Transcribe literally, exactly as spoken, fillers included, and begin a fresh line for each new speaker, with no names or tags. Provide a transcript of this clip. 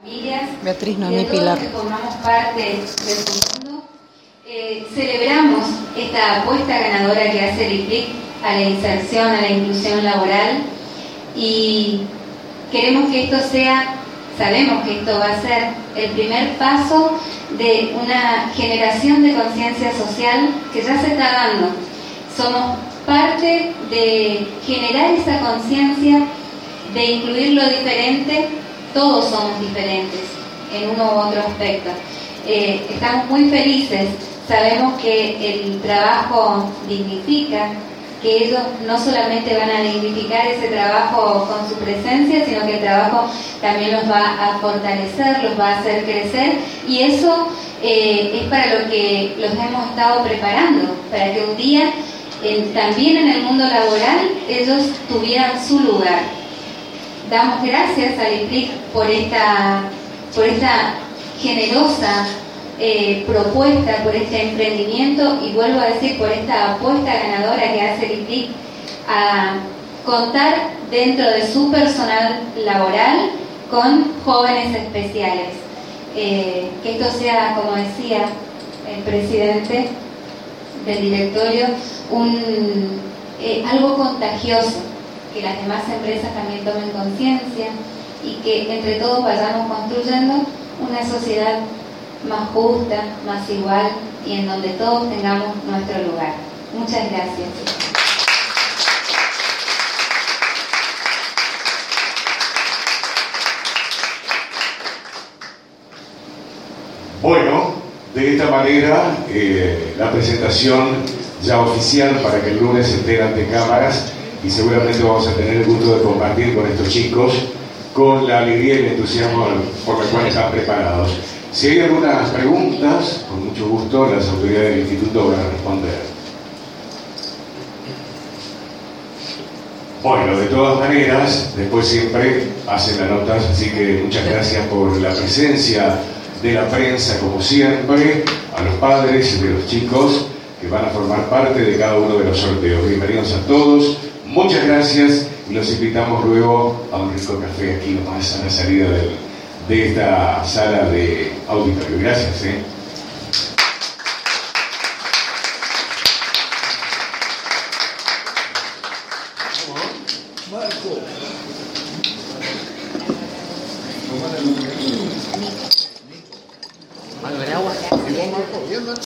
Beatriz Noemí Pilar.
Que formamos parte de su mundo, eh, celebramos esta apuesta ganadora que hace el I P L I C a la inserción, a la inclusión laboral, y queremos que esto sea, sabemos que esto va a ser el primer paso de una generación de conciencia social que ya se está dando. Somos parte de generar esa conciencia, de incluir lo diferente. Todos somos diferentes en uno u otro aspecto. Eh, estamos muy felices, sabemos que el trabajo dignifica, que ellos no solamente van a dignificar ese trabajo con su presencia, sino que el trabajo también los va a fortalecer, los va a hacer crecer, y eso eh, es para lo que los hemos estado preparando, para que un día eh, también en el mundo laboral ellos tuvieran su lugar. Damos gracias al I P L I C por esta, por esta generosa eh, propuesta, por este emprendimiento, y vuelvo a decir, por esta apuesta ganadora que hace el I P L I C a contar dentro de su personal laboral con jóvenes especiales. Eh, que esto sea, como decía el presidente del directorio, un, eh, algo contagioso, que las demás empresas también tomen conciencia y que entre todos vayamos construyendo una sociedad más justa, más igual, y en donde todos tengamos nuestro lugar. Muchas gracias.
Bueno, de esta manera eh, la presentación ya oficial para que el lunes esté ante cámaras, y seguramente vamos a tener el gusto de compartir con estos chicos con la alegría y el entusiasmo por el cual están preparados. Si hay algunas preguntas, con mucho gusto las autoridades del instituto van a responder. Bueno, de todas maneras, después siempre hacen las notas, así que muchas gracias por la presencia de la prensa, como siempre, a los padres de los chicos que van a formar parte de cada uno de los sorteos. Bienvenidos a todos. Muchas gracias, y los invitamos luego a un rico café aquí nomás a la salida de, de esta sala de auditorio. Gracias. ¿eh?